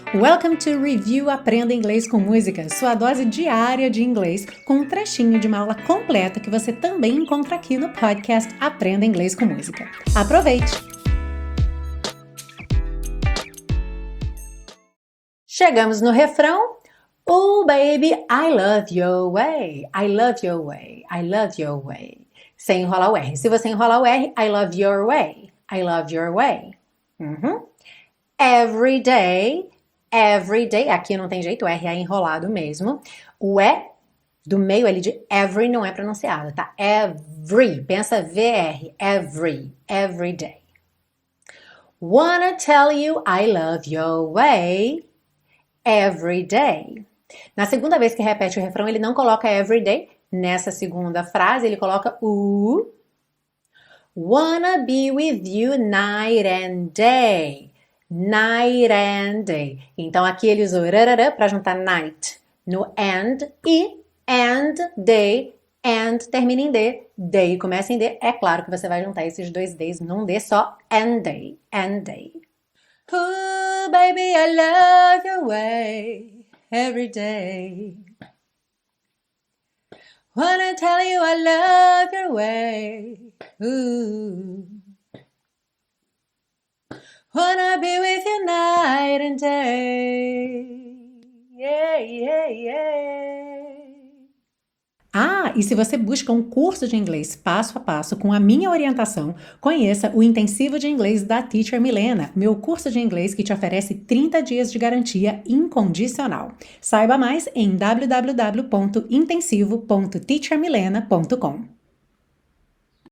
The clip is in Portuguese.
Welcome to Review Aprenda Inglês com Música, sua dose diária de inglês, com um trechinho de uma aula completa que você também encontra aqui no podcast Aprenda Inglês com Música. Aproveite! Chegamos no refrão. Oh, baby, I love your way. I love your way. I love your way. Sem enrolar o R. Se você enrolar o R, I love your way. I love your way. Every day. Every day. Aqui não tem jeito, o R é enrolado mesmo. O E do meio ali de every não é pronunciado, tá? Every. Pensa VR. Every. Every day. Wanna tell you I love your way. Every day. Na segunda vez que repete o refrão, ele não coloca every day. Nessa segunda frase, ele coloca o. Wanna be with you night and day. Night and day. Então, aqui ele usou rarara para juntar night no and e and day. And termina em D. Day começa em D. É claro que você vai juntar esses dois Ds num D só. And day. And day. Ooh, baby, I love your way every day. Wanna tell you I love your way. Ooh. Wanna be with you night and day. Yeah, yeah, yeah. Ah, e se você busca um curso de inglês passo a passo com a minha orientação, conheça o Intensivo de Inglês da Teacher Milena, meu curso de inglês que te oferece 30 dias de garantia incondicional. Saiba mais em www.intensivo.teachermilena.com.